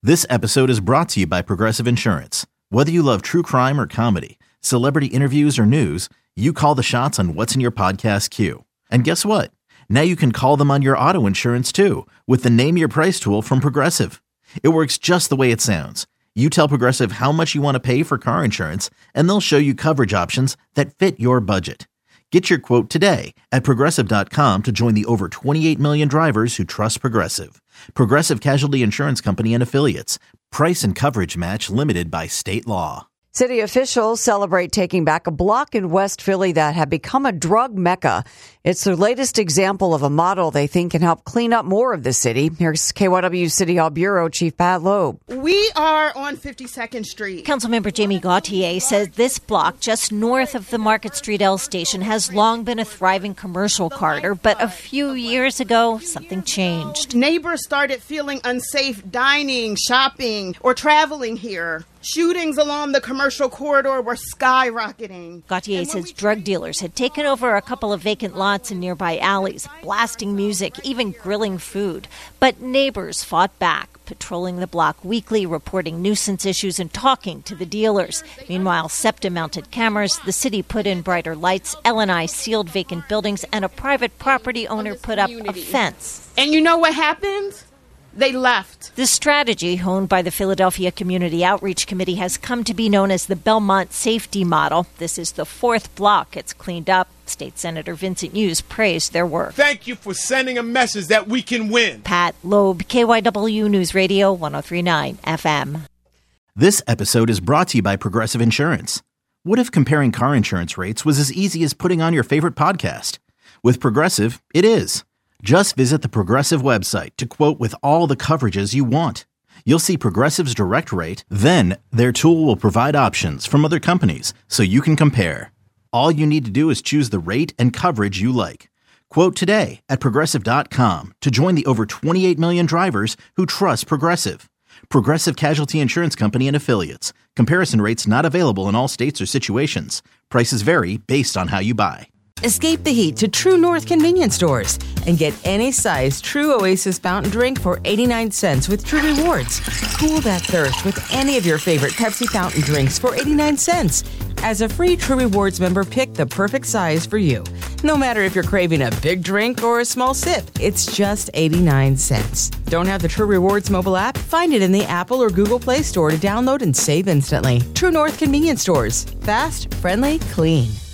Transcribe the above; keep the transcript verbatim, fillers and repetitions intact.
This episode is brought to you by Progressive Insurance. Whether you love true crime or comedy, celebrity interviews or news, you call the shots on what's in your podcast queue. And guess what? Now you can call them on your auto insurance too with the Name Your Price tool from Progressive. It works just the way it sounds. You tell Progressive how much you want to pay for car insurance, and they'll show you coverage options that fit your budget. Get your quote today at Progressive dot com to join the over twenty-eight million drivers who trust Progressive. Progressive Casualty Insurance Company and Affiliates. Price and coverage match limited by state law. City officials celebrate taking back a block in West Philly that had become a drug mecca. It's the latest example of a model they think can help clean up more of the city. Here's K Y W City Hall Bureau Chief Pat Loeb. We are on fifty-second Street. Councilmember Jamie Gauthier says this block just north of the Market Street L station has long been a thriving commercial corridor, but a few years ago, something changed. Neighbors started feeling unsafe dining, shopping, or traveling here. Shootings along the commercial corridor were skyrocketing. Gauthier says drug dealers had taken over a couple of vacant lots in nearby alleys, blasting music, even grilling food. But neighbors fought back, patrolling the block weekly, reporting nuisance issues and talking to the dealers. Meanwhile, SEPTA-mounted cameras, the city put in brighter lights, L and I sealed vacant buildings, and a private property owner put up a fence. And you know what happened? They left. This strategy, honed by the Philadelphia Community Outreach Committee, has come to be known as the Belmont Safety Model. This is the fourth block it's cleaned up. State Senator Vincent Hughes praised their work. Thank you for sending a message that we can win. Pat Loeb, K Y W News Radio, one oh three point nine F M. This episode is brought to you by Progressive Insurance. What if comparing car insurance rates was as easy as putting on your favorite podcast? With Progressive, it is. Just visit the Progressive website to quote with all the coverages you want. You'll see Progressive's direct rate, then their tool will provide options from other companies so you can compare. All you need to do is choose the rate and coverage you like. Quote today at Progressive dot com to join the over twenty-eight million drivers who trust Progressive. Progressive Casualty Insurance Company and Affiliates. Comparison rates not available in all states or situations. Prices vary based on how you buy. Escape the heat to True North convenience stores and get any size True Oasis fountain drink for eighty-nine cents with True Rewards. Cool that thirst with any of your favorite Pepsi fountain drinks for eighty-nine cents. As a free True Rewards member, pick the perfect size for you. No matter if you're craving a big drink or a small sip, it's just eighty-nine cents. Don't have the True Rewards mobile app? Find it in the Apple or Google Play Store to download and save instantly. True North convenience stores. Fast, friendly, clean.